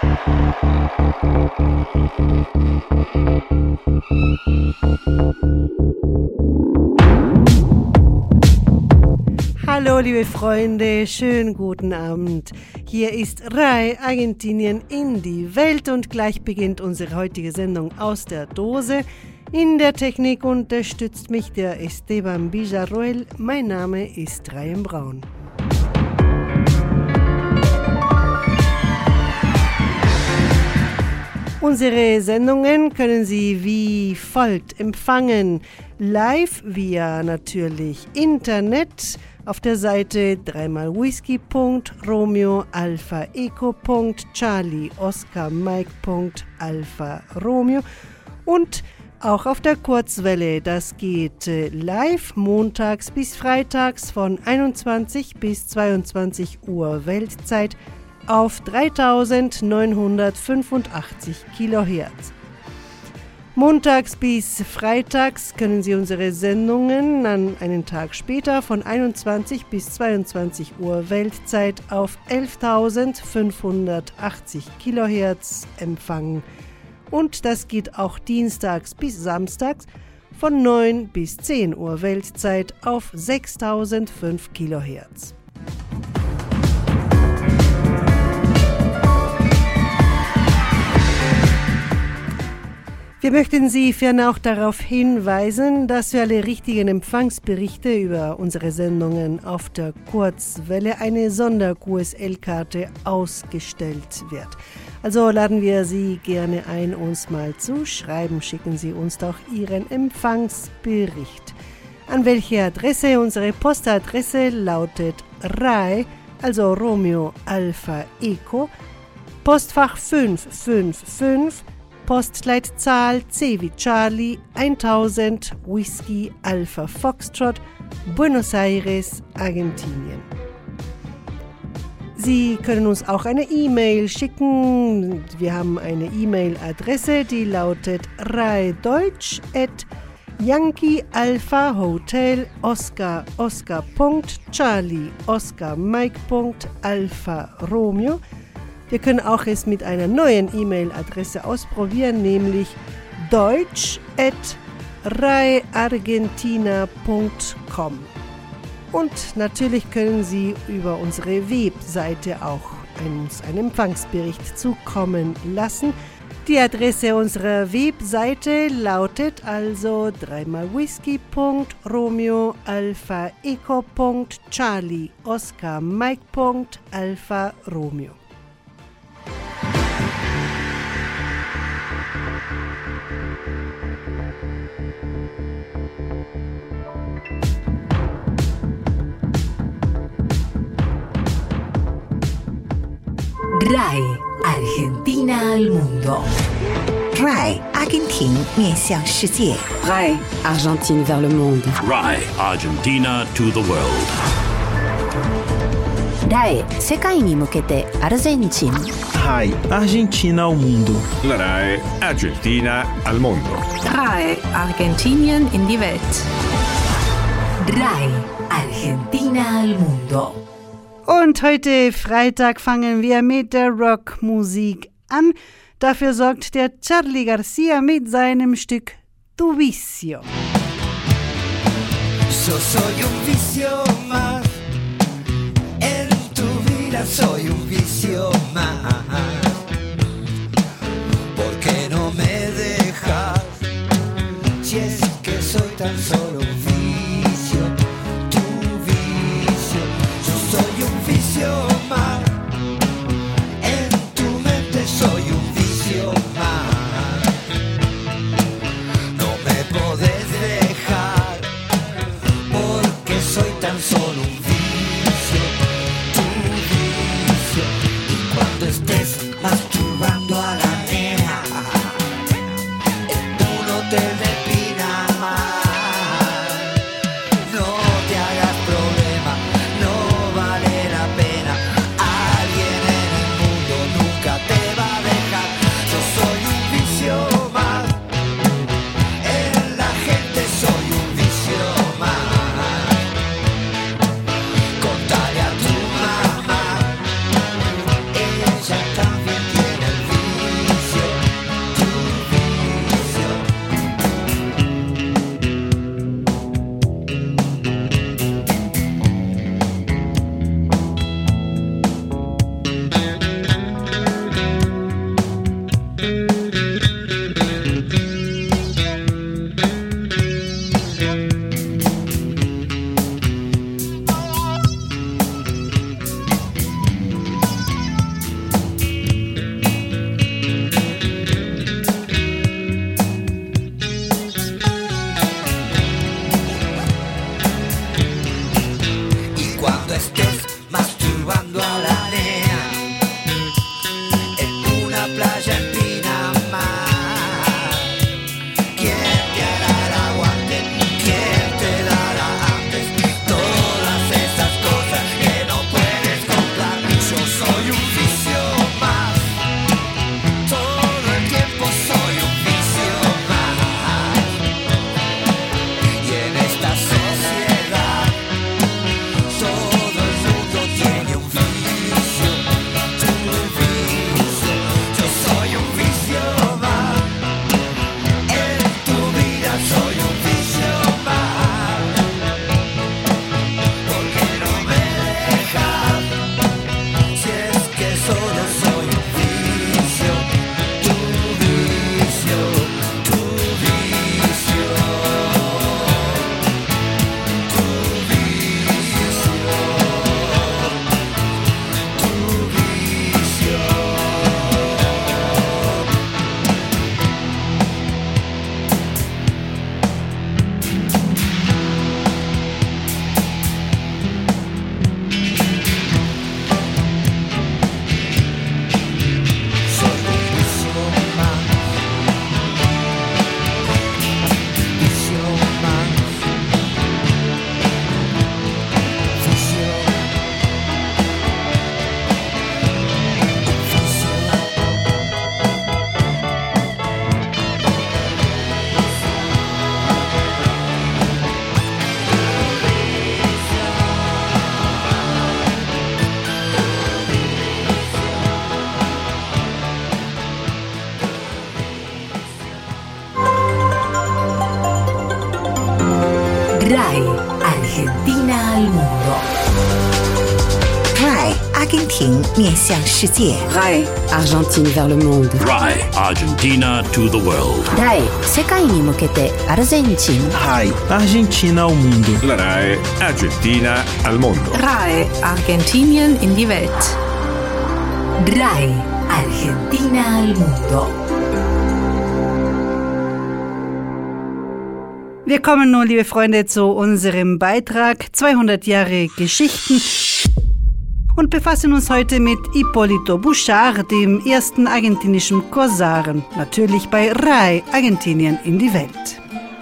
Hallo liebe Freunde, schönen guten Abend. Hier ist RAI Argentinien in die Welt und gleich beginnt unsere heutige Sendung aus der Dose. In der Technik unterstützt mich der Esteban Villarroel. Mein Name ist Ryan Braun. Unsere Sendungen können Sie wie folgt empfangen. Live via natürlich Internet auf der Seite 3xwhisky.romeo.alpha.eco.charlie.oscar.mike.alpha.romeo und auch auf der Kurzwelle. Das geht live montags bis freitags von 21 bis 22 Uhr Weltzeit auf 3985 Kilohertz. Montags bis freitags können Sie unsere Sendungen an einen Tag später von 21 bis 22 Uhr Weltzeit auf 11.580 Kilohertz empfangen. Und das geht auch dienstags bis samstags von 9 bis 10 Uhr Weltzeit auf 6.005 Kilohertz. Wir möchten Sie ferner auch darauf hinweisen, dass für alle richtigen Empfangsberichte über unsere Sendungen auf der Kurzwelle eine Sonder-QSL-Karte ausgestellt wird. Also laden wir Sie gerne ein, uns mal zu schreiben. Schicken Sie uns doch Ihren Empfangsbericht. An welche Adresse? Unsere Postadresse lautet RAI, also Romeo Alpha Eco, Postfach 555, Postleitzahl C wie Charlie 1000 Whisky Alpha Foxtrot, Buenos Aires, Argentinien. Sie können uns auch eine E-Mail schicken. Wir haben eine E-Mail-Adresse, die lautet raideutsch@Yankee Alpha Hotel Oscar Oscar.Charlie Oscar Mike.Alpha Romeo. Wir können auch es mit einer neuen E-Mail-Adresse ausprobieren, nämlich deutsch@raiargentina.com. Und natürlich können Sie über unsere Webseite auch uns einen Empfangsbericht zukommen lassen. Die Adresse unserer Webseite lautet also 3xwhisky.romeo.alpha.eco.charlie.oscar.mike.alpha.romeo. RAI Argentina al mundo. RAI Argentin 面向世界。 RAI Argentine vers le monde. RAI Argentina to the world. RAI 世界に向けてアルゼンチン。 RAI Argentina ao mundo. La RAI Argentina al mundo. RAI Argentinien in die Welt. RAI Argentina al mundo. Und heute Freitag fangen wir mit der Rockmusik an. Dafür sorgt der Charly García mit seinem Stück Tu Vicio. Yo soy un vicio más, en tu vida soy un vicio más. ¿Por qué no me dejas? Si es que soy tan solo un vicio, tu vicio. Yo soy un vicio más, en tu mente soy un vicio más. No me podés dejar, porque soy tan solo un vicio, tu vicio. 阿根廷面向世界。 RAI Argentine vers le monde. RAI Argentina to the world. RAI 世界に向けてアルゼンチン RAI Argentina ao mundo. La RAI Argentina al mondo. RAI Argentinien in die Welt. RAI Argentina al mundo. Wir kommen nun, liebe Freunde, zu unserem Beitrag 200 Jahre Geschichten und befassen uns heute mit Hipólito Bouchard, dem ersten argentinischen Korsaren, natürlich bei RAI Argentinien in die Welt.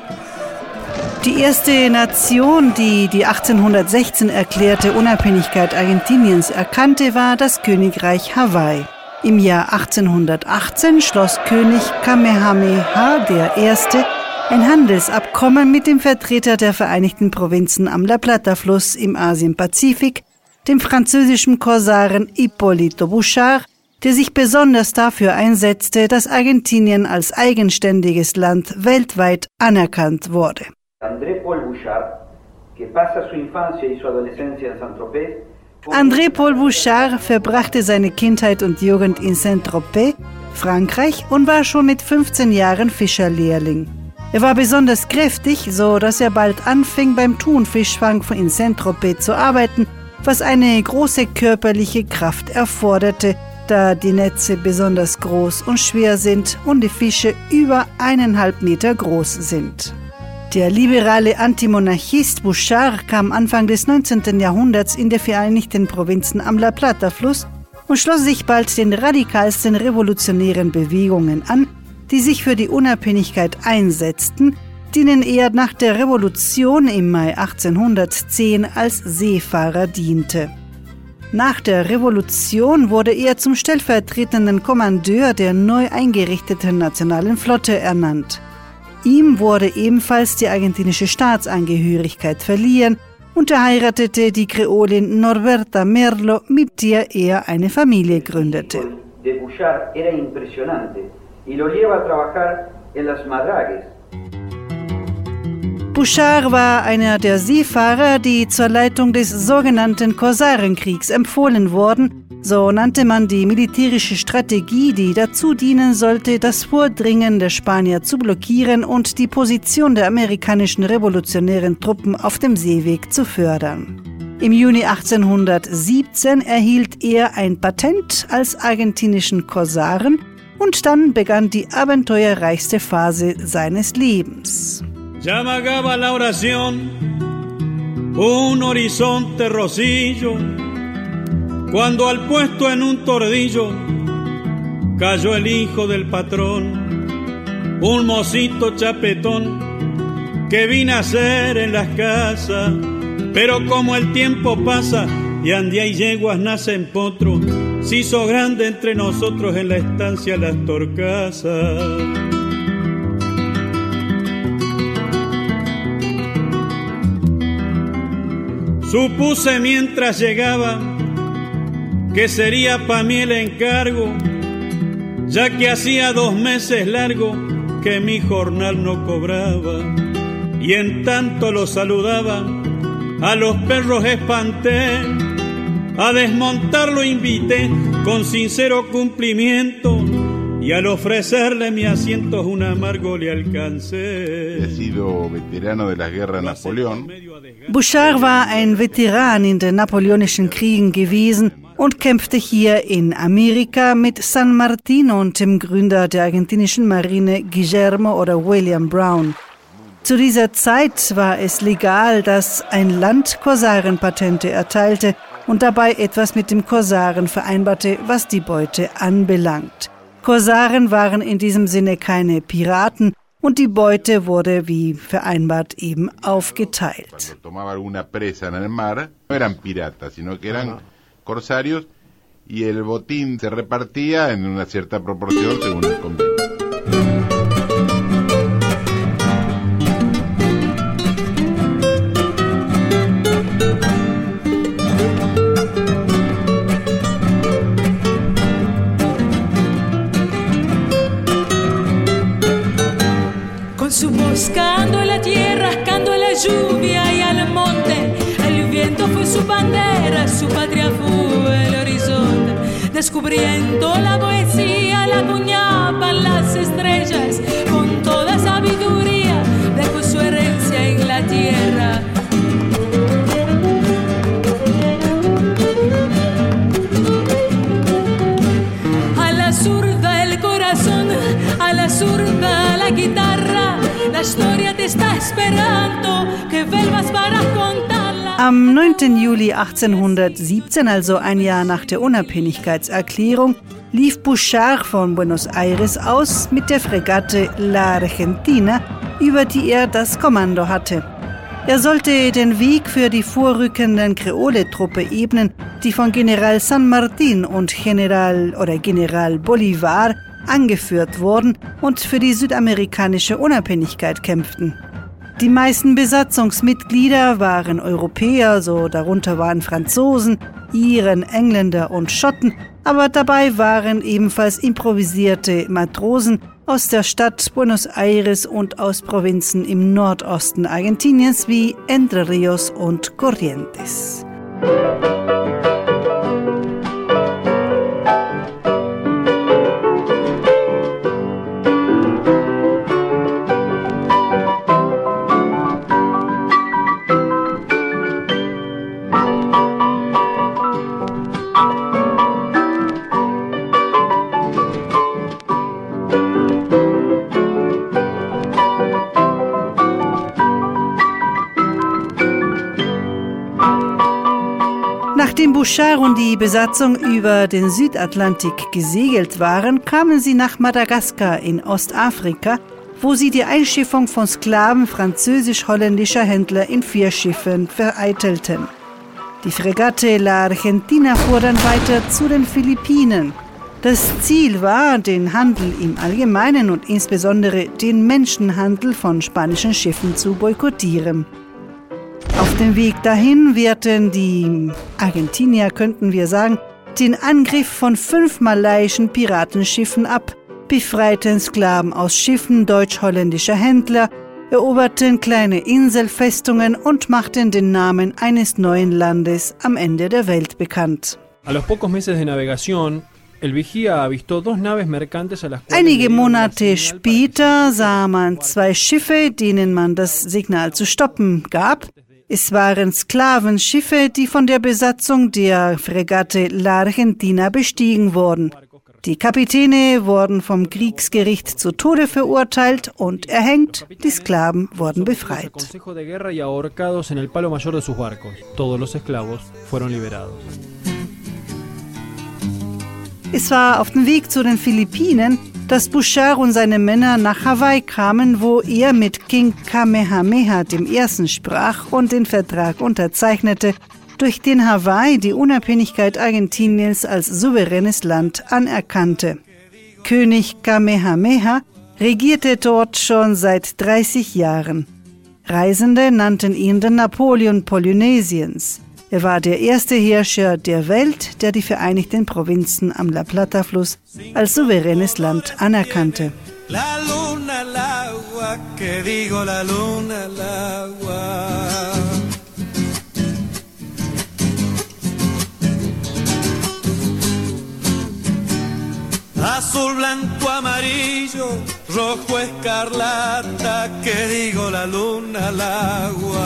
Die erste Nation, die die 1816 erklärte Unabhängigkeit Argentiniens erkannte, war das Königreich Hawaii. Im Jahr 1818 schloss König Kamehameha I. ein Handelsabkommen mit dem Vertreter der Vereinigten Provinzen am La Plata-Fluss im Asien-Pazifik, dem französischen Korsaren Hipólito Bouchard, der sich besonders dafür einsetzte, dass Argentinien als eigenständiges Land weltweit anerkannt wurde. André Paul Bouchard, que pasa su infancia y su adolescencia en Saint-Tropez. André Paul Bouchard verbrachte seine Kindheit und Jugend in Saint-Tropez, Frankreich, und war schon mit 15 Jahren Fischerlehrling. Er war besonders kräftig, so dass er bald anfing, beim Thunfischfang in Saint-Tropez zu arbeiten, was eine große körperliche Kraft erforderte, da die Netze besonders groß und schwer sind und die Fische über 1,5 Meter groß sind. Der liberale Antimonarchist Bouchard kam Anfang des 19. Jahrhunderts in die Vereinigten Provinzen am La Plata-Fluss und schloss sich bald den radikalsten revolutionären Bewegungen an, die sich für die Unabhängigkeit einsetzten, denen er nach der Revolution im Mai 1810 als Seefahrer diente. Nach der Revolution wurde er zum stellvertretenden Kommandeur der neu eingerichteten Nationalen Flotte ernannt. Ihm wurde ebenfalls die argentinische Staatsangehörigkeit verliehen und er heiratete die Kreolin Norberta Merlo, mit der er eine Familie gründete. De Bouchard era impresionante y lo lleva a trabajar en las Madragues. Bouchard war einer der Seefahrer, die zur Leitung des sogenannten Korsarenkriegs empfohlen wurden. So nannte man die militärische Strategie, die dazu dienen sollte, das Vordringen der Spanier zu blockieren und die Position der amerikanischen revolutionären Truppen auf dem Seeweg zu fördern. Im Juni 1817 erhielt er ein Patent als argentinischen Korsaren und dann begann die abenteuerreichste Phase seines Lebens. Llamaba la oración un horizonte rosillo cuando al puesto en un tordillo cayó el hijo del patrón, un mocito chapetón que vino a ser en las casas, pero como el tiempo pasa y andía y yeguas nacen potro, se hizo grande entre nosotros en la estancia las torcasas. Supuse mientras llegaba que sería pa' mí el encargo, ya que hacía 2 meses largo que mi jornal no cobraba, y en tanto lo saludaba, a los perros espanté, a desmontar lo invité con sincero cumplimiento, y al ofrecerle mi asiento un amargo le alcancé. He sido veterano de las guerras de Napoleón. Bouchard war ein Veteran in den napoleonischen Kriegen gewesen und kämpfte hier in Amerika mit San Martin und dem Gründer der argentinischen Marine Guillermo oder William Brown. Zu dieser Zeit war es legal, dass ein Land Korsarenpatente erteilte und dabei etwas mit dem Korsaren vereinbarte, was die Beute anbelangt. Korsaren waren in diesem Sinne keine Piraten und die Beute wurde wie vereinbart eben aufgeteilt. Tomaba alguna presa en el mar, no eran piratas, sino que eran corsarios y el botín se repartía en una cierta proporción según el convenio. Buscando la tierra, rascando la lluvia y al monte, el viento fue su bandera, su patria fue el horizonte. descubriendo la poesía, la acuñaban las estrellas, con toda sabiduría dejó su herencia en la tierra. A la zurda el corazón, a la zurda la guitarra, la historia te está esperando, que vuelvas para contarla. Am 9. Juli 1817, also ein Jahr nach der Unabhängigkeitserklärung, lief Bouchard von Buenos Aires aus mit der Fregatte La Argentina, über die er das Kommando hatte. Er sollte den Weg für die vorrückenden Kreole-Truppe ebnen, die von General San Martin und General Bolivar angeführt wurden und für die südamerikanische Unabhängigkeit kämpften. Die meisten Besatzungsmitglieder waren Europäer, so darunter waren Franzosen, Iren, Engländer und Schotten, aber dabei waren ebenfalls improvisierte Matrosen aus der Stadt Buenos Aires und aus Provinzen im Nordosten Argentiniens wie Entre Ríos und Corrientes. Nachdem Bouchard und die Besatzung über den Südatlantik gesegelt waren, kamen sie nach Madagaskar in Ostafrika, wo sie die Einschiffung von Sklaven französisch-holländischer Händler in 4 Schiffen vereitelten. Die Fregatte La Argentina fuhr dann weiter zu den Philippinen. Das Ziel war, den Handel im Allgemeinen und insbesondere den Menschenhandel von spanischen Schiffen zu boykottieren. Auf dem Weg dahin wehrten die Argentinier, könnten wir sagen, den Angriff von 5 malaiischen Piratenschiffen ab, befreiten Sklaven aus Schiffen deutsch-holländischer Händler, eroberten kleine Inselfestungen und machten den Namen eines neuen Landes am Ende der Welt bekannt. A los pocos meses de navegación, el vigía avistó 2 naves mercantes a las cuales... Einige Monate später sah man 2 Schiffe, denen man das Signal zu stoppen gab. Es waren Sklavenschiffe, die von der Besatzung der Fregatte La Argentina bestiegen wurden. Die Kapitäne wurden vom Kriegsgericht zu Tode verurteilt und erhängt, die Sklaven wurden befreit. Es war auf dem Weg zu den Philippinen, dass Bouchard und seine Männer nach Hawaii kamen, wo er mit King Kamehameha I. sprach und den Vertrag unterzeichnete, durch den Hawaii die Unabhängigkeit Argentiniens als souveränes Land anerkannte. König Kamehameha regierte dort schon seit 30 Jahren. Reisende nannten ihn den Napoleon Polynesiens. Er war der erste Herrscher der Welt, der die Vereinigten Provinzen am La Plata-Fluss als souveränes Land anerkannte. La luna al agua, que digo la luna al agua. Azul, blanco, amarillo, rojo, escarlata, que digo la luna al agua.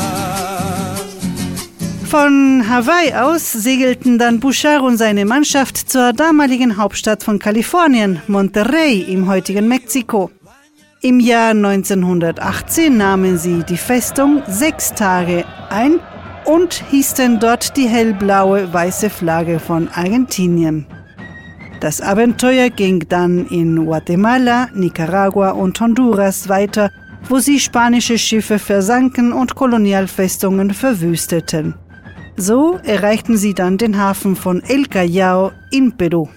Von Hawaii aus segelten dann Bouchard und seine Mannschaft zur damaligen Hauptstadt von Kalifornien, Monterrey im heutigen Mexiko. Im Jahr 1918 nahmen sie die Festung 6 Tage ein und hießen dort die hellblaue weiße Flagge von Argentinien. Das Abenteuer ging dann in Guatemala, Nicaragua und Honduras weiter, wo sie spanische Schiffe versanken und Kolonialfestungen verwüsteten. So erreichten sie dann den Hafen von El Callao in Peru.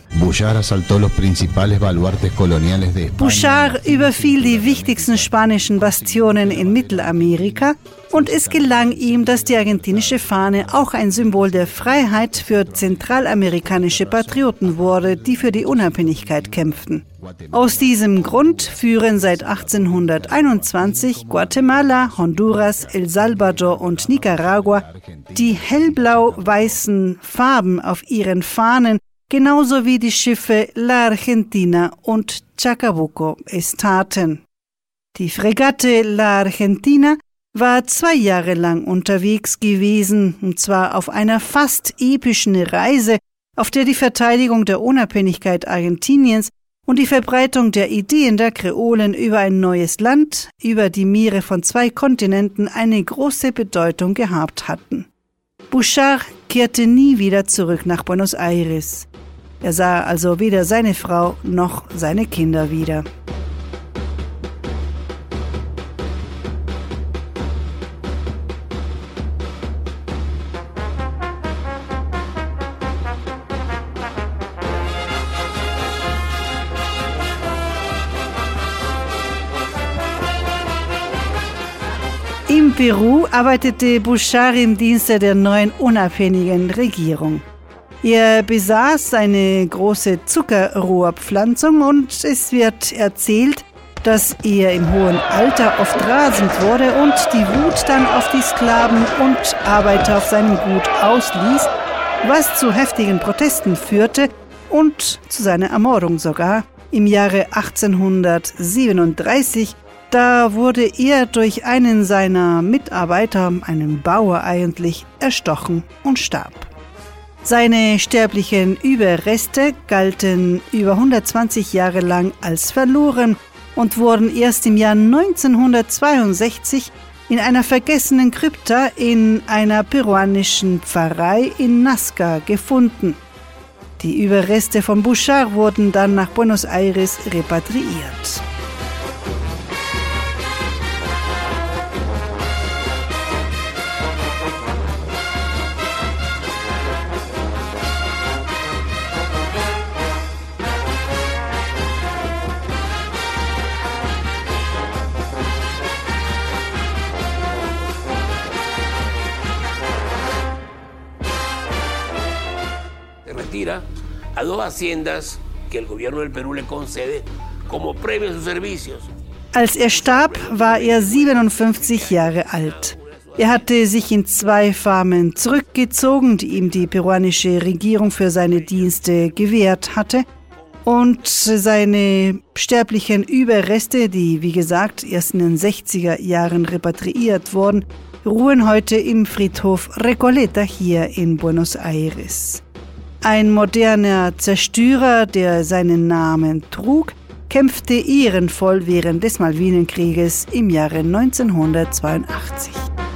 Bouchard überfiel die wichtigsten spanischen Bastionen in Mittelamerika und es gelang ihm, dass die argentinische Fahne auch ein Symbol der Freiheit für zentralamerikanische Patrioten wurde, die für die Unabhängigkeit kämpften. Aus diesem Grund führen seit 1821 Guatemala, Honduras, El Salvador und Nicaragua die hellblau-weißen Farben auf ihren Fahnen genauso wie die Schiffe La Argentina und Chacabuco es taten. Die Fregatte La Argentina war 2 Jahre lang unterwegs gewesen, und zwar auf einer fast epischen Reise, auf der die Verteidigung der Unabhängigkeit Argentiniens und die Verbreitung der Ideen der Kreolen über ein neues Land, über die Meere von 2 Kontinenten eine große Bedeutung gehabt hatten. Bouchard kehrte nie wieder zurück nach Buenos Aires. Er sah also weder seine Frau noch seine Kinder wieder. In Peru arbeitete Bouchard im Dienste der neuen unabhängigen Regierung. Er besaß eine große Zuckerrohrpflanzung und es wird erzählt, dass er im hohen Alter oft rasend wurde und die Wut dann auf die Sklaven und Arbeiter auf seinem Gut ausließ, was zu heftigen Protesten führte und zu seiner Ermordung sogar im Jahre 1837. Da wurde er durch einen seiner Mitarbeiter, einen Bauer eigentlich, erstochen und starb. Seine sterblichen Überreste galten über 120 Jahre lang als verloren und wurden erst im Jahr 1962 in einer vergessenen Krypta in einer peruanischen Pfarrei in Nazca gefunden. Die Überreste von Bouchard wurden dann nach Buenos Aires repatriiert. A 2 haciendas que el gobierno del Perú le concede como premio a sus servicios. Als er starb, war er 57 Jahre alt. Er hatte sich in 2 Farmen zurückgezogen, die ihm die peruanische Regierung für seine Dienste gewährt hatte. Und seine sterblichen Überreste, die wie gesagt erst in den 60er Jahren repatriiert wurden, ruhen heute im Friedhof Recoleta hier in Buenos Aires. Ein moderner Zerstörer, der seinen Namen trug, kämpfte ehrenvoll während des Malvinenkrieges im Jahre 1982.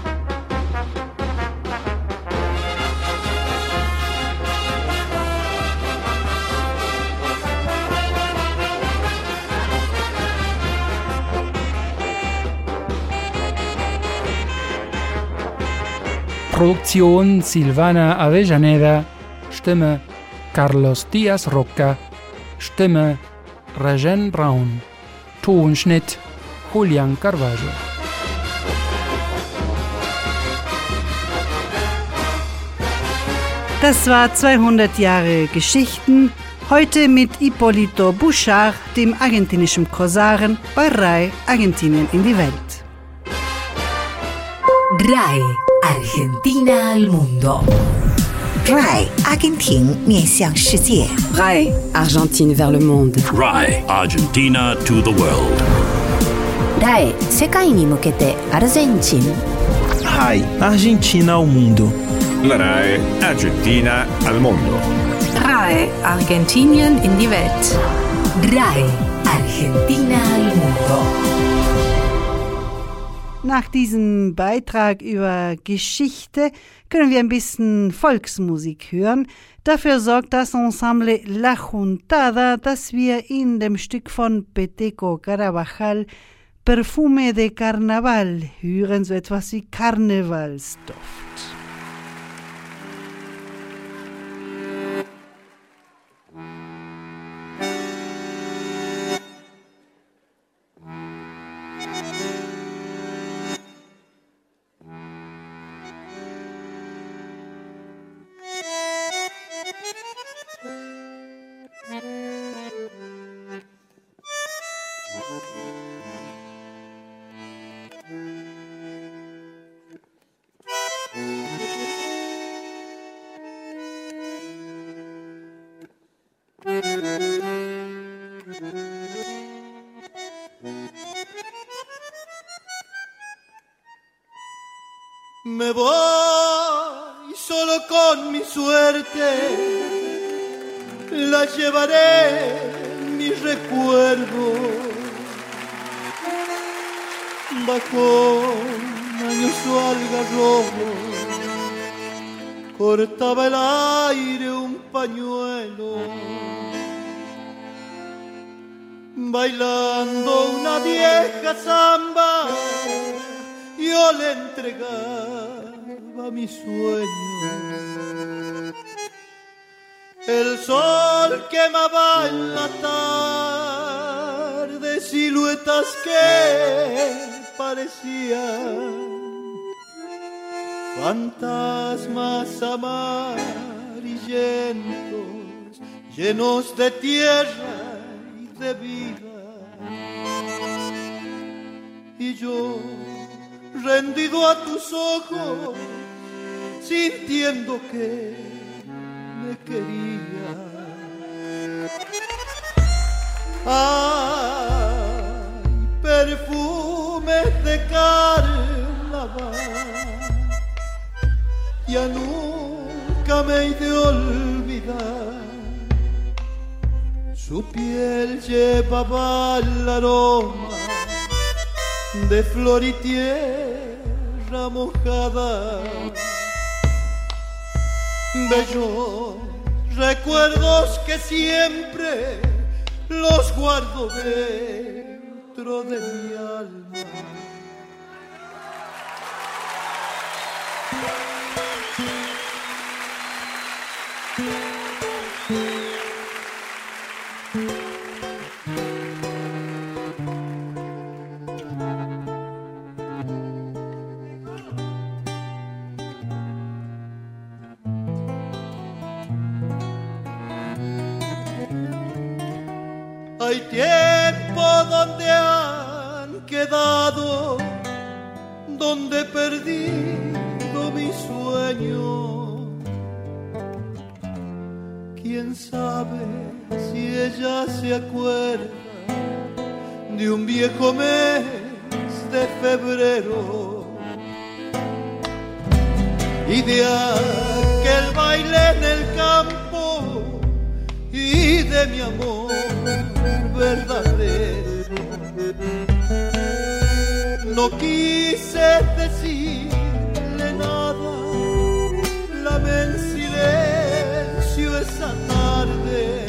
Produktion Silvana Avellaneda, Stimme Carlos Diaz Roca, Stimme Rajen Braun, Tonschnitt Julian Carvalho. Das war 200 Jahre Geschichten, heute mit Hipólito Bouchard, dem argentinischen Korsaren, bei RAI Argentinien in die Welt. RAI Argentina al mundo. RAI Argentin 面向世界 RAI Argentine vers le monde. RAI Argentina to the world. RAI 世界に向けてアルゼンチン。 RAI Argentina ao mundo. La RAI Argentina al mundo. RAI Argentinien in die Welt. RAI Argentina al mundo. Nach diesem Beitrag über Geschichte können wir ein bisschen Volksmusik hören. Dafür sorgt das Ensemble La Juntada, das wir in dem Stück von Peteco Carabajal Perfume de Carnaval hören, so etwas wie Karnevalsduft. Me voy solo con mi suerte, la llevaré en mi recuerdo. Bajo un añoso algarrobo cortaba el aire un pañuelo, bailando una vieja samba. Yo le entregaba mi sueño. El sol quemaba en la tarde siluetas que parecían fantasmas amarillentos, llenos de tierra y de vida. Y yo, rendido a tus ojos, sintiendo que me quería. Ay, perfumes de carnaval, ya nunca me he de olvidar. Su piel llevaba el aroma de flor y tierra mojada. Bellos recuerdos que siempre los guardo dentro de mi alma. Hay tiempo donde han quedado, donde he perdido mi sueño. Quién sabe si ella se acuerda de un viejo mes de febrero y de aquel baile en el campo y de mi amor verdadero. No quise decirle nada, lamé en silencio esa tarde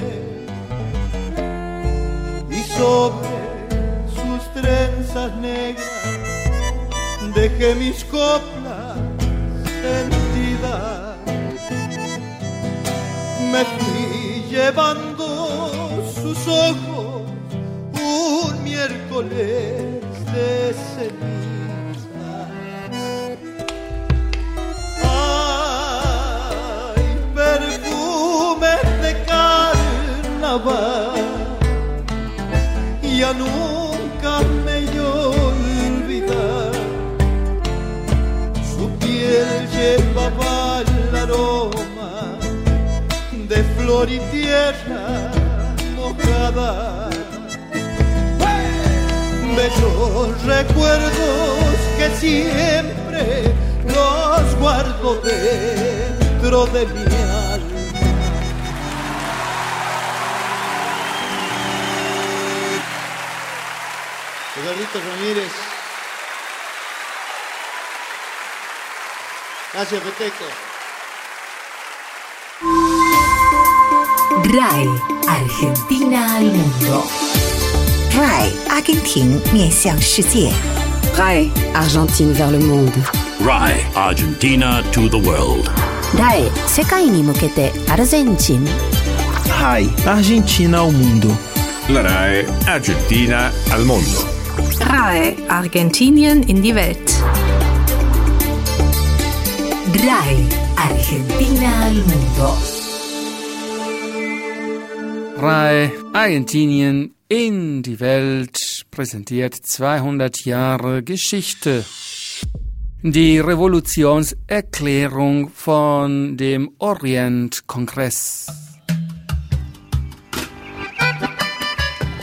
y sobre sus trenzas negras dejé mis coplas sentidas. Me fui llevando sus ojos un miércoles de ceniza. Ay, perfumes de carnaval, ya nunca me he de olvidar. Su piel llevaba el aroma de flor y tierra mojada. Bellos recuerdos que siempre los guardo dentro de mi alma. Edgardo Ramírez. Gracias, Peteco. RAI, Argentina al mundo. RAI, 阿根廷面向世界。 RAI, Argentine vers le monde. RAI, Argentina to the world. RAI, 世界に向けてアルゼンチン。 RAI, Argentina al mundo. La RAI Argentina al mondo. RAI, Argentinien in die Welt. RAI, Argentina al mundo. RAI Argentinien in die Welt präsentiert 200 Jahre Geschichte. Die Revolutionserklärung von dem Orientkongress.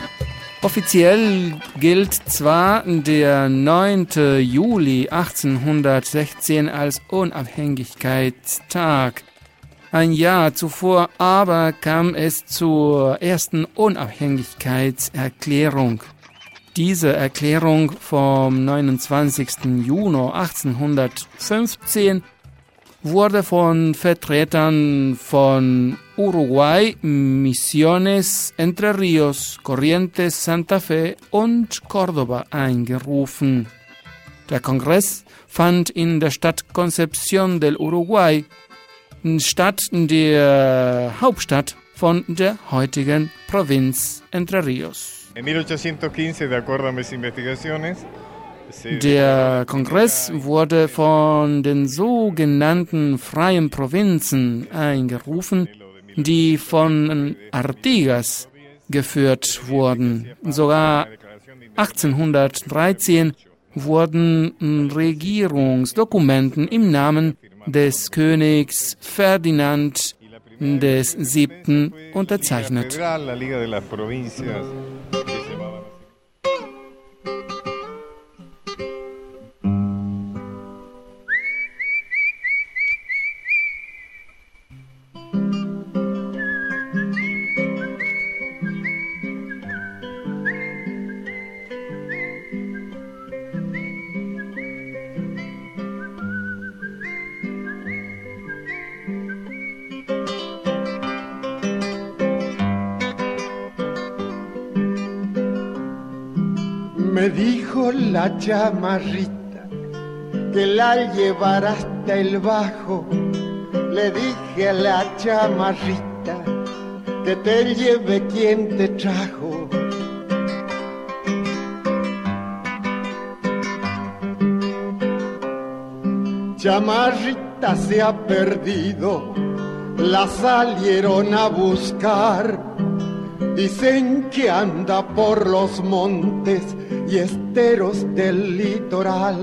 Offiziell gilt zwar der 9. Juli 1816 als Unabhängigkeitstag. Ein Jahr zuvor aber kam es zur ersten Unabhängigkeitserklärung. Diese Erklärung vom 29. Juni 1815 wurde von Vertretern von Uruguay, Misiones, Entre Ríos, Corrientes, Santa Fe und Córdoba eingerufen. Der Kongress fand in der Stadt Concepción del Uruguay statt, der Hauptstadt von der heutigen Provinz Entre Ríos. En 1815, de acuerdo a mis investigaciones, der Kongress wurde von den sogenannten freien Provinzen eingerufen, die von Artigas geführt wurden. Sogar 1813 wurden Regierungsdokumenten im Namen des Königs Ferdinand VII. Unterzeichnet. Me dijo la chamarrita que la llevara hasta el bajo. Le dije a la chamarrita que te lleve quien te trajo. Chamarrita se ha perdido, la salieron a buscar. Dicen que anda por los montes y esteros del litoral.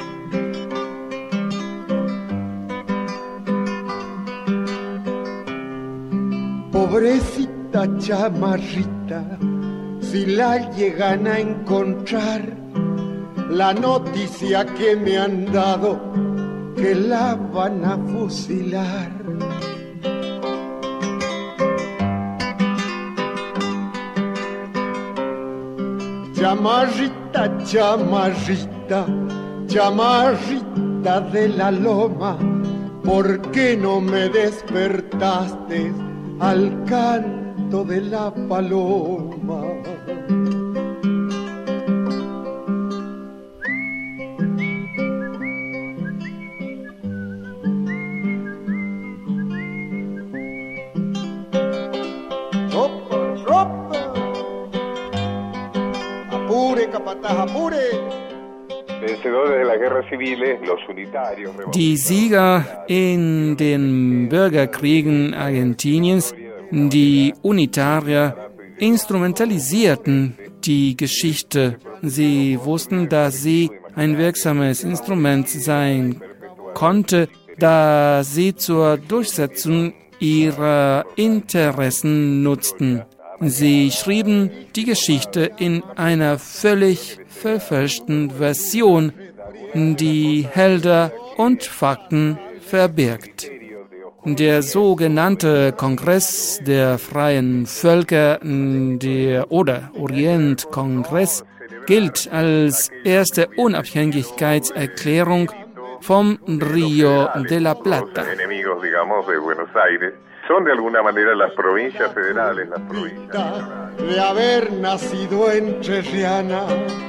Pobrecita chamarrita, si la llegan a encontrar, la noticia que me han dado, que la van a fusilar. Chamarrita, chamarrita, chamarrita de la loma, ¿por qué no me despertaste al canto de la paloma? Vencedores de las guerras civiles, los unitarios. Die Sieger in den Bürgerkriegen Argentiniens, die Unitarier, instrumentalisierten die Geschichte. Sie wussten, dass sie ein wirksames Instrument sein konnte, da sie zur Durchsetzung ihrer Interessen nutzten. Sie schrieben die Geschichte in einer völlig verfälschten Version, die Helder und Fakten verbirgt. Der sogenannte Kongress der freien Völker, oder Orientkongress, gilt als erste Unabhängigkeitserklärung vom Río de la Plata. Son de alguna manera las provincias federales, las provincias. De haber nacido en Chirriana.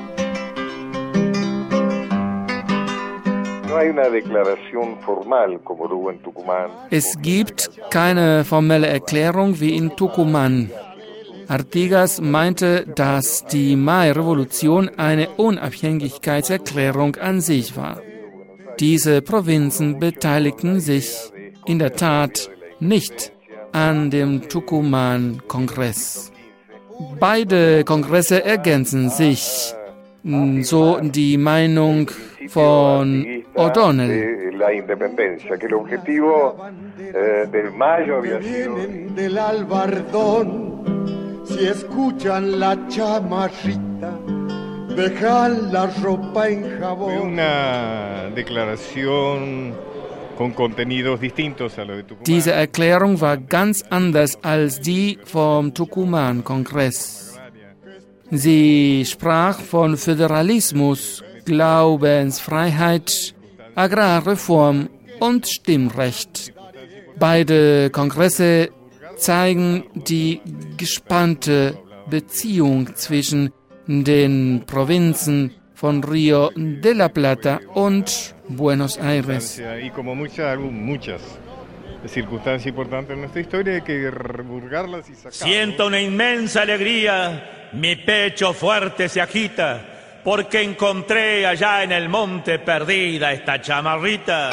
No hay una declaración formal como hubo en Tucumán. Es gibt keine formelle Erklärung wie in Tucumán. Artigas meinte, dass die Mai-Revolution eine Unabhängigkeitserklärung an sich war. Diese Provinzen beteiligten sich in der Tat nicht an dem Tucumán-Kongress. Beide Kongresse ergänzen sich, so die Meinung von O'Donnell. La independencia, que el objetivo del Mayo había sido del Albardón Si escuchan la chamarrita, dejan la ropa en jabón. Una declaración con contenidos distintos a lo de Tucumán. Diese Erklärung war ganz anders als die vom Tucumán-Kongress. Sie sprach von Föderalismus, Glaubensfreiheit, Agrarreform und Stimmrecht. Beide Kongresse zeigen die gespannte Beziehung zwischen den Provinzen von Río de la Plata und Buenos Aires. Y como muchas circunstancias importantes en nuestra historia, hay que divulgarlas y sacarlas. Siento una inmensa alegría, mi pecho fuerte se agita, porque encontré allá en el monte perdida esta chamarrita.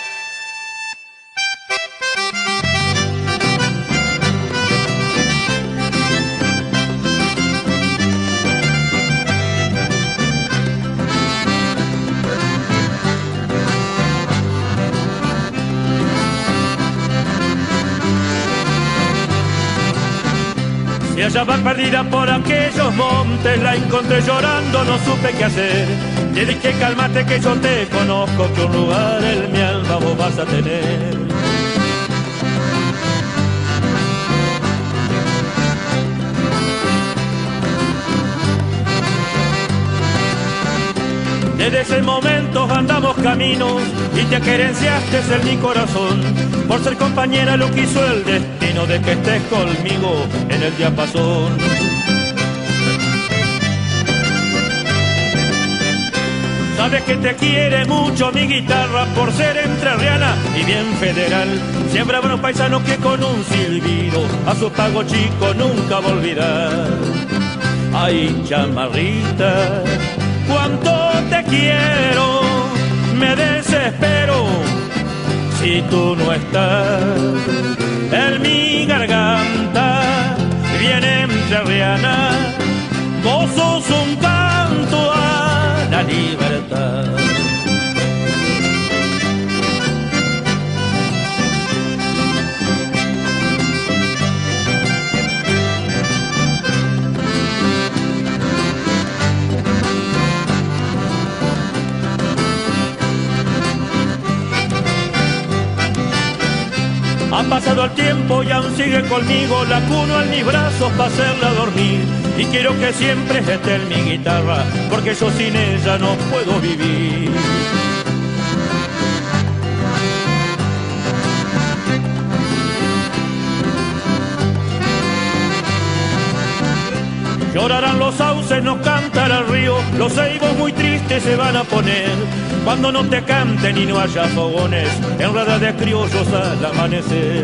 Y allá va perdida por aquellos montes, la encontré llorando, no supe qué hacer. Le dije cálmate que yo te conozco, que un lugar en mi alma vos vas a tener. Desde ese momento andamos caminos y te querenciaste en mi corazón. Por ser compañera lo quiso el destino de que estés conmigo en el diapasón. Sabes que te quiere mucho mi guitarra por ser entrerriana y bien federal. Siempre habrá un paisano que con un silbido a su pago chico nunca va a olvidar. Ay, chamarrita, cuánto te quiero, me desespero si tú no estás. En mi garganta viene entrerriana, vos sos un canto a la libertad. Ha pasado el tiempo y aún sigue conmigo, la cuno en mis brazos para hacerla dormir. Y quiero que siempre esté en mi guitarra, porque yo sin ella no puedo vivir. Llorarán los sauces, no cantará el río, los ceibos muy tristes se van a poner cuando no te canten y no haya fogones en rueda de criollos al amanecer.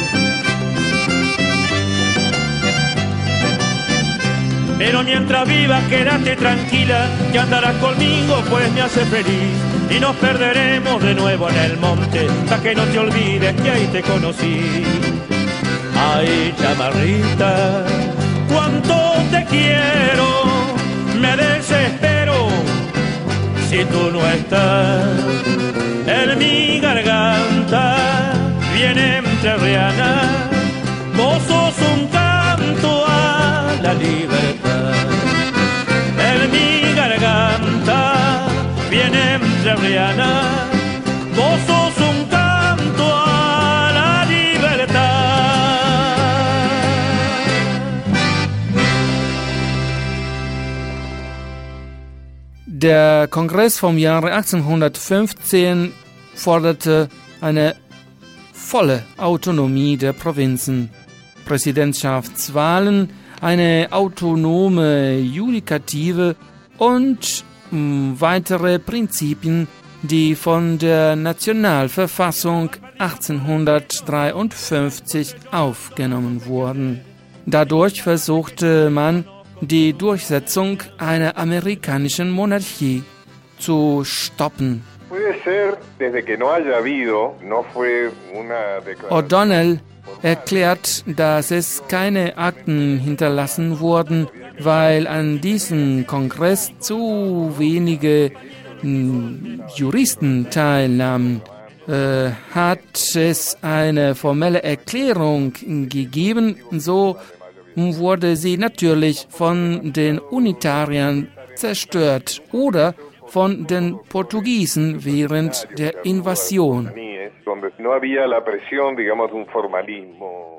Pero mientras viva quédate tranquila, que andarás conmigo pues me hace feliz. Y nos perderemos de nuevo en el monte, hasta que no te olvides que ahí te conocí. Ay, chamarrita, cuánto te quiero, me desespero si tú no estás. En mi garganta viene entrerriana, vos sos un canto a la libertad. En mi garganta viene entrerriana, vos sos un canto a la libertad. Der Kongress vom Jahre 1815 forderte eine volle Autonomie der Provinzen, Präsidentschaftswahlen, eine autonome Judikative und weitere Prinzipien, die von der Nationalverfassung 1853 aufgenommen wurden. Dadurch versuchte man, die Durchsetzung einer amerikanischen Monarchie zu stoppen. O'Donnell erklärt, dass es keine Akten hinterlassen wurden, weil an diesem Kongress zu wenige Juristen teilnahmen. Hat es eine formelle Erklärung gegeben, so wurde sie natürlich von den Unitariern zerstört oder von den Portugiesen während der Invasion. Donde no había la presión, digamos, de un formalismo.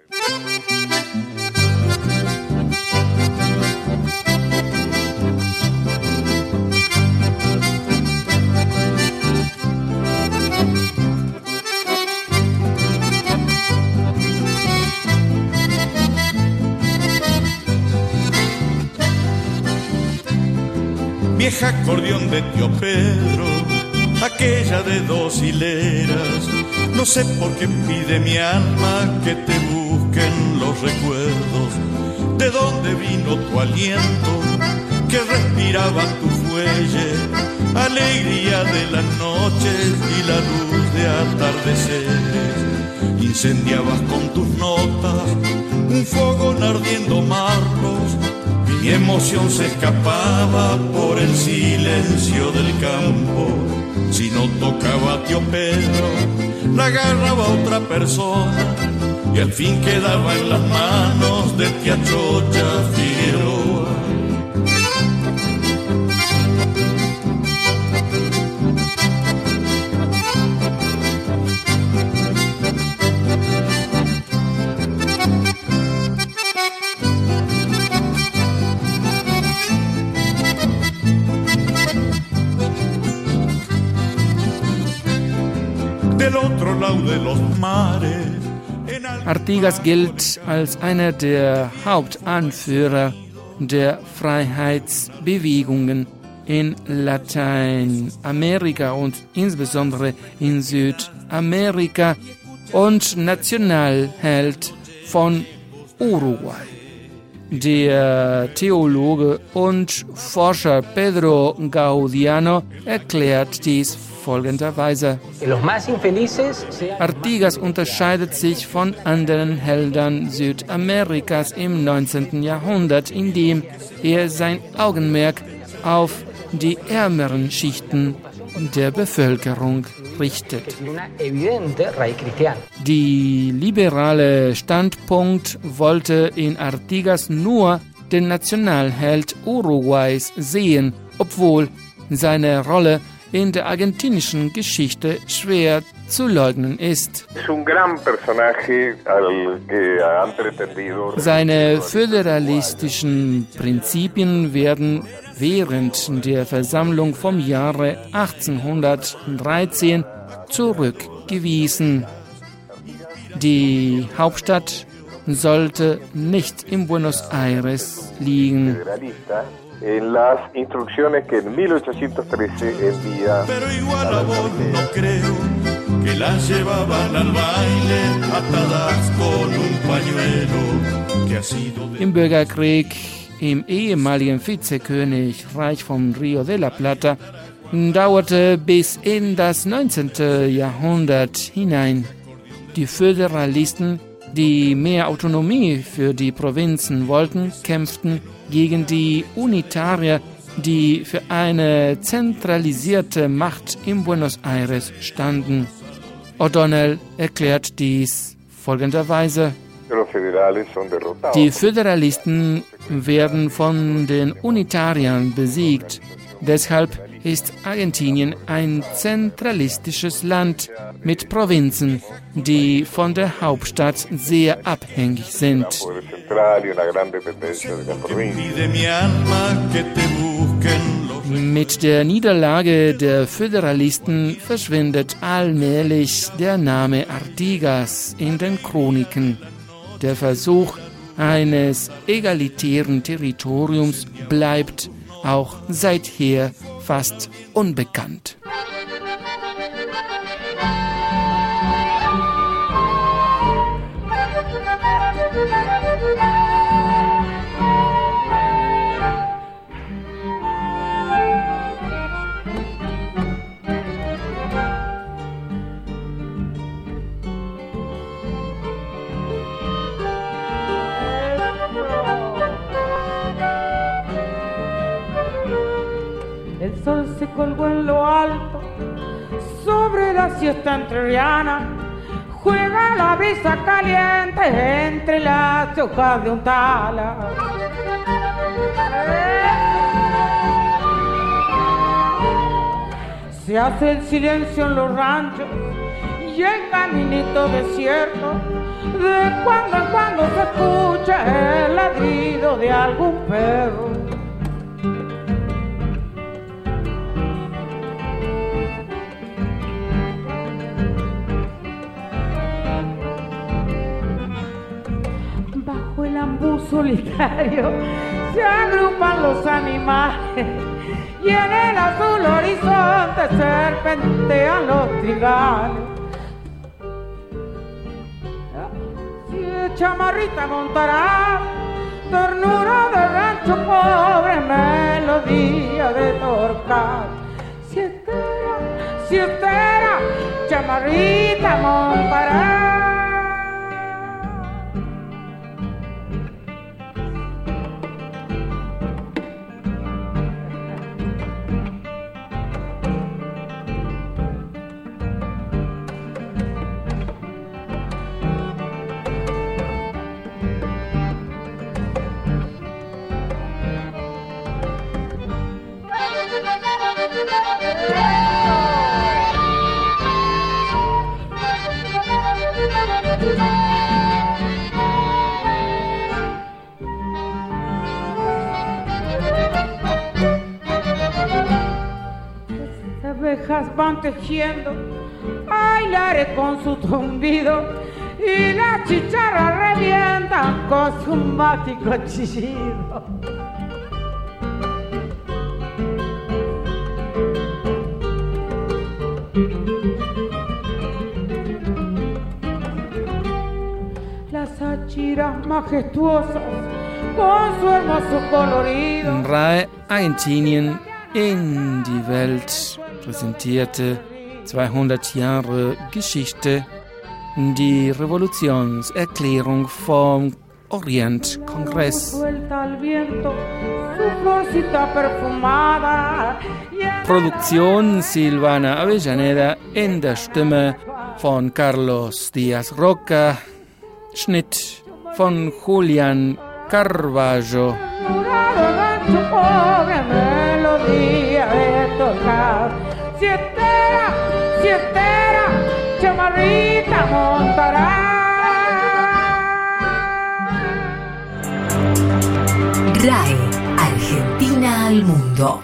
Vieja acordeón de tío Pedro, aquella de 2 hileras, no sé por qué pide mi alma que te busquen los recuerdos, de dónde vino tu aliento, que respiraba tu fuelle, alegría de las noches y la luz de atardeceres, incendiabas con tus notas un fogón ardiendo marlos. Mi emoción se escapaba por el silencio del campo. Si no tocaba a tío Pedro, la agarraba otra persona y al fin quedaba en las manos de tía Chocha Figueroa. Artigas gilt als einer der Hauptanführer der Freiheitsbewegungen in Lateinamerika und insbesondere in Südamerika und Nationalheld von Uruguay. Der Theologe und Forscher Pedro Gaudiano erklärt dies folgenderweise. Artigas unterscheidet sich von anderen Heldern Südamerikas im 19. Jahrhundert, indem er sein Augenmerk auf die ärmeren Schichten der Bevölkerung richtet. Die liberale Standpunkt wollte in Artigas nur den Nationalheld Uruguays sehen, obwohl seine Rolle in der argentinischen Geschichte schwer zu leugnen ist. Seine föderalistischen Prinzipien werden während der Versammlung vom Jahre 1813 zurückgewiesen. Die Hauptstadt sollte nicht in Buenos Aires liegen. En las instrucciones que en 1813 envía. Pero igual a vos no creo que las llevaban al baile atadas con un pañuelo que ha sido. Im Bürgerkrieg im ehemaligen Vizekönigreich vom Rio de la Plata dauerte bis in das 19. Jahrhundert hinein. Die Föderalisten, die mehr Autonomie für die Provinzen wollten, kämpften gegen die Unitarier, die für eine zentralisierte Macht in Buenos Aires standen. O'Donnell erklärt dies folgenderweise. Die Föderalisten werden von den Unitariern besiegt. Deshalb ist Argentinien ein zentralistisches Land mit Provinzen, die von der Hauptstadt sehr abhängig sind. Mit der Niederlage der Föderalisten verschwindet allmählich der Name Artigas in den Chroniken. Der Versuch eines egalitären Territoriums bleibt auch seither fast unbekannt. El sol se colgó en lo alto sobre la siesta entrerriana, juega la brisa caliente entre las hojas de un tala. Se hace el silencio en los ranchos y el caminito desierto. De cuando en cuando se escucha el ladrido de algún perro. Bajo el ambú solitario se agrupan los animales y en el azul horizonte serpentean los trigales. Si chamarrita montará ternura de rancho pobre, melodía de torcal. Si espera, chamarrita montará. Las abejas van tejiendo bailares con su zumbido y las chicharras revientan con su mágico chillido. Las achiras majestuosas con su hermoso colorido. RAI Argentinien in die Welt präsentierte 200 Jahre Geschichte, die Revolutionserklärung vom Orientkongress. Produktion Silvana Avellaneda in der Stimme von Carlos Díaz Roca, Schnitt von Julian Carvalho. Si espera, chamarrita montará. RAI, Argentina al mundo.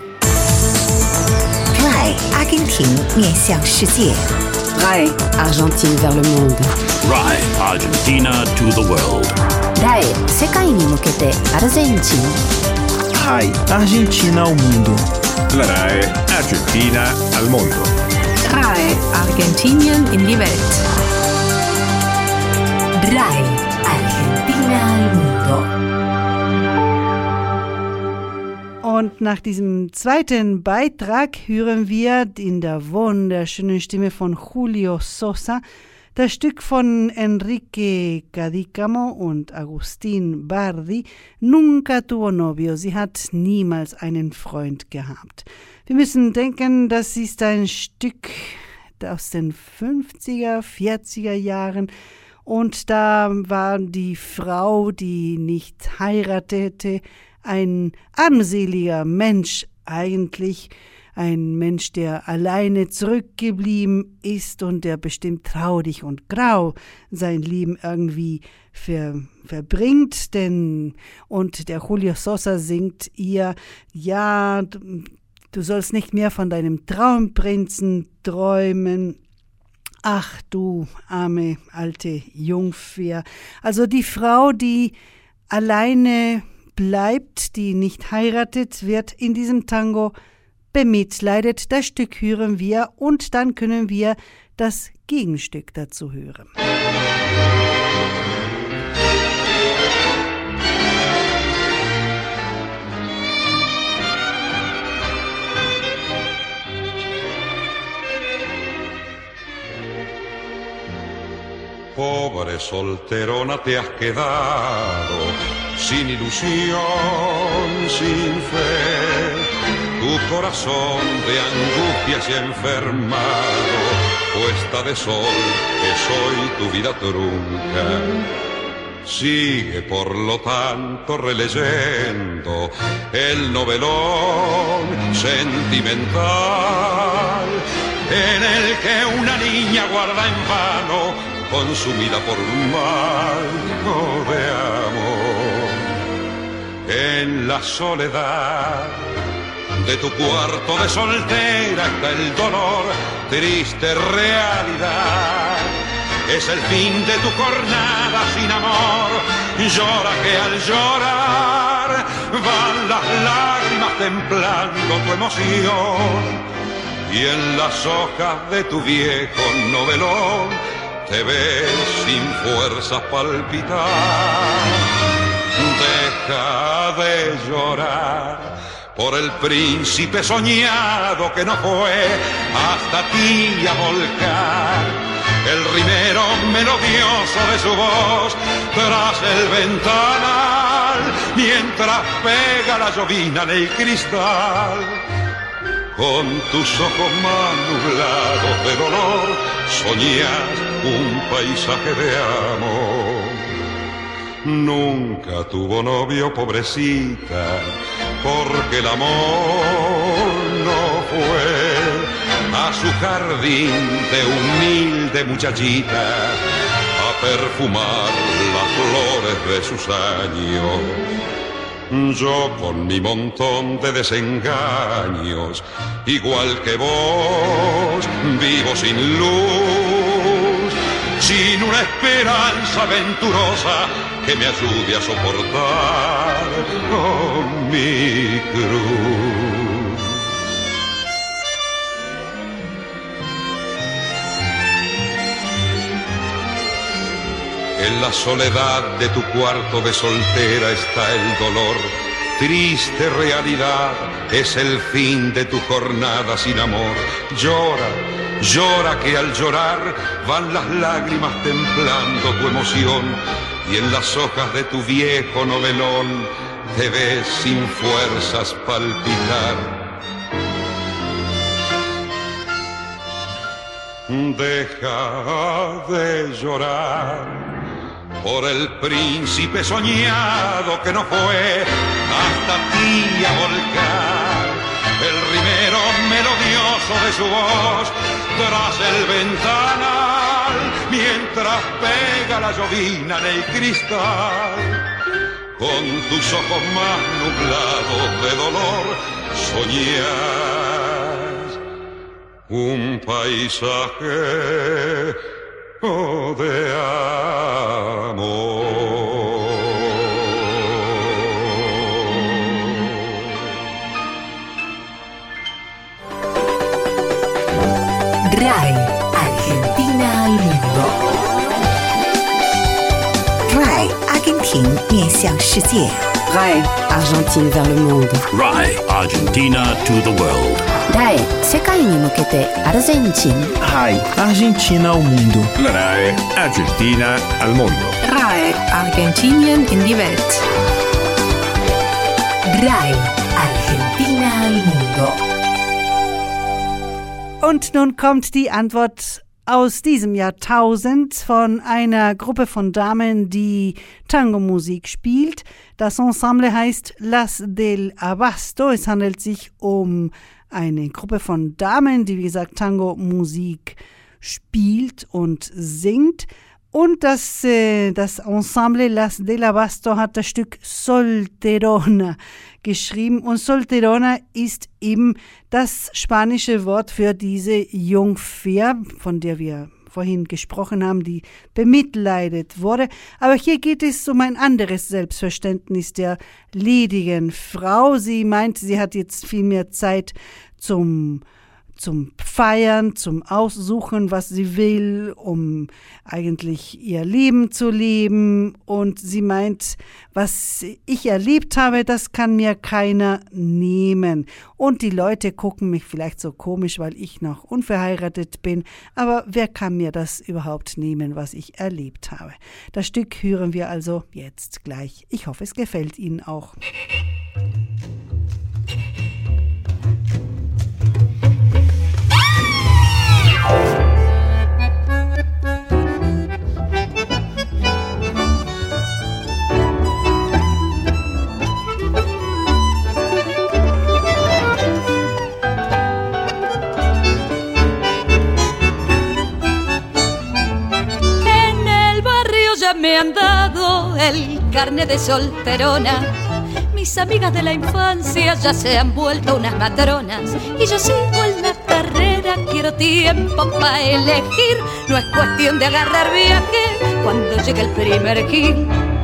RAI, 阿根廷面向世界。 RAI, Argentine vers le monde. RAI, Argentina to the world. RAI, 世界に向けてアルゼンチン。 RAI, Argentina al mundo. La RAI Argentina al mundo. RAI, Argentinien in die Welt. RAI, Argentina al mundo. Und nach diesem zweiten Beitrag hören wir in der wunderschönen Stimme von Julio Sosa das Stück von Enrique Cadícamo und Agustín Bardi, Nunca tuvo novio. Sie hat niemals einen Freund gehabt. Wir müssen denken, das ist ein Stück aus den 50er, 40er Jahren. Und da war die Frau, die nicht heiratete, ein armseliger Mensch eigentlich, ein Mensch, der alleine zurückgeblieben ist und der bestimmt traurig und grau sein Leben irgendwie verbringt, und der Julio Sosa singt ihr, ja, du sollst nicht mehr von deinem Traumprinzen träumen. Ach du arme alte Jungfer. Also die Frau, die alleine bleibt, die nicht heiratet, wird in diesem Tango bemitleidet. Das Stück hören wir und dann können wir das Gegenstück dazu hören. Pobre solterona te has quedado, sin ilusión, sin fe. Tu corazón de angustia se ha enfermado puesta de sol es hoy tu vida trunca. Sigue por lo tanto releyendo el novelón sentimental en el que una niña guarda en vano, consumida por un mal de amor. En la soledad de tu cuarto de soltera está el dolor, triste realidad. Es el fin de tu jornada sin amor. Llora que al llorar van las lágrimas templando tu emoción. Y en las hojas de tu viejo novelón te ves sin fuerzas palpitar. Deja de llorar por el príncipe soñado que no fue hasta ti a volcar el rimero melodioso de su voz tras el ventanal, mientras pega la llovina en el cristal. Con tus ojos más nublados de dolor soñas un paisaje de amor. Nunca tuvo novio, pobrecita, porque el amor no fue a su jardín de humilde muchachita a perfumar las flores de sus años. Yo con mi montón de desengaños, igual que vos, vivo sin luz, sin una esperanza aventurosa que me ayude a soportar mi cruz. En la soledad de tu cuarto de soltera está el dolor, triste realidad, es el fin de tu jornada sin amor. Llora, llora que al llorar van las lágrimas templando tu emoción. Y en las hojas de tu viejo novelón te ves sin fuerzas palpitar. Deja de llorar por el príncipe soñado que no fue hasta ti a volcar el rimero melodioso de su voz tras el ventanal, mientras pega la llovina en el cristal. Con tus ojos más nublados de dolor soñas un paisaje de amor. RAI, Argentina al mundo. RAI, 阿根廷面向世界。 RAI, Argentine vers le monde. RAI, Argentina to the world. RAI, 世界に向けてアルゼンチン。 RAI, Argentina al mundo. La RAI Argentina al mundo. RAI, Argentinien in die Welt. RAI, Argentina al mundo. Und nun kommt die Antwort aus diesem Jahrtausend von einer Gruppe von Damen, die Tango-Musik spielt. Das Ensemble heißt Las del Abasto. Es handelt sich um eine Gruppe von Damen, die, wie gesagt, Tango-Musik spielt und singt. Und das Ensemble Las del Abasto hat das Stück Solterona geschrieben. Und Solterona ist eben das spanische Wort für diese Jungfer, von der wir vorhin gesprochen haben, die bemitleidet wurde. Aber hier geht es um ein anderes Selbstverständnis der ledigen Frau. Sie meint, sie hat jetzt viel mehr Zeit zum Feiern, zum Aussuchen, was sie will, um eigentlich ihr Leben zu leben. Und sie meint, was ich erlebt habe, das kann mir keiner nehmen. Und die Leute gucken mich vielleicht so komisch, weil ich noch unverheiratet bin. Aber wer kann mir das überhaupt nehmen, was ich erlebt habe? Das Stück hören wir also jetzt gleich. Ich hoffe, es gefällt Ihnen auch. han dado el carnet de solterona. Mis amigas de la infancia ya se han vuelto unas matronas y yo sigo en la carrera, quiero tiempo para elegir. No es cuestión de agarrar viaje cuando llegue el primer gil.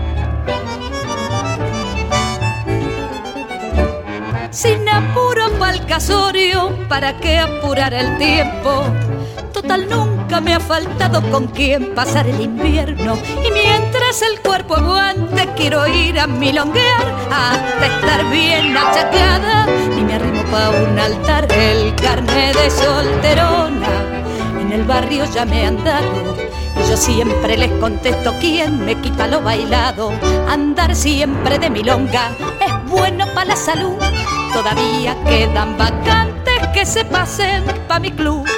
Sin apuro pa'l casorio, ¿para qué apurar el tiempo? Total, nunca me ha faltado con quien pasar el invierno. Y mientras el cuerpo aguante, quiero ir a milonguear hasta estar bien achacada. Ni me arrimo pa' un altar, el carnet de solterona. En el barrio ya me han dado y yo siempre les contesto: ¿quién me quita lo bailado? Andar siempre de milonga es bueno pa' la salud. Todavía quedan vacantes que se pasen pa' mi club.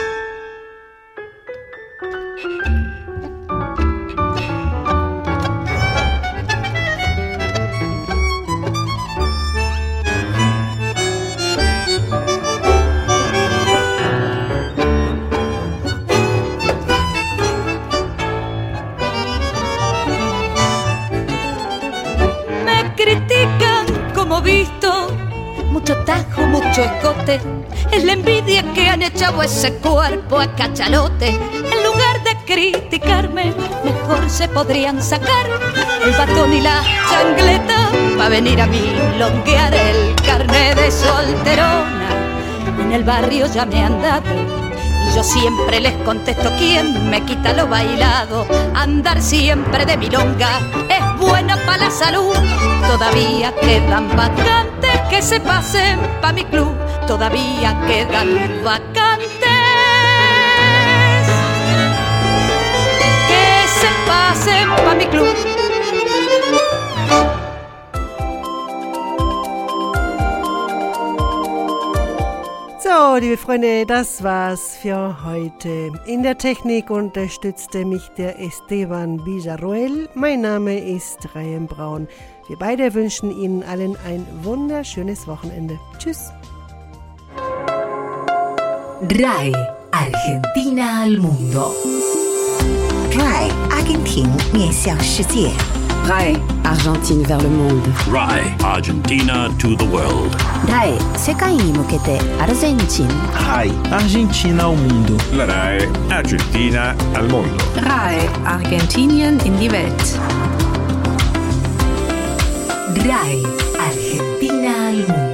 Me critican como visto, mucho tajo, mucho escote. Es la envidia que han echado ese cuerpo a cachalote. En lugar de criticarme, mejor se podrían sacar el batón y la changleta pa' venir a milonguear. El carnet de solterona en el barrio ya me han dado y yo siempre les contesto: ¿quién me quita lo bailado? Andar siempre de milonga es buena pa' la salud. Todavía quedan vacantes que se pasen pa' mi club. Todavía quedan vacantes que se pasen pa' mi club. So, liebe Freunde, das war's für heute. In der Technik unterstützte mich der Esteban Villarroel. Mein Name ist Ryan Braun. Wir beide wünschen Ihnen allen ein wunderschönes Wochenende. Tschüss. RAI, Argentina al mundo. RAI, 阿根廷面向世界。 RAI, Argentine vers le monde. RAI, Argentina to the world. RAI, 世界に向けてアルゼンチン。 RAI, Argentina al mundo. La RAI Argentina al mundo. RAI, Argentinien in die Welt. RAI, Argentina al mundo.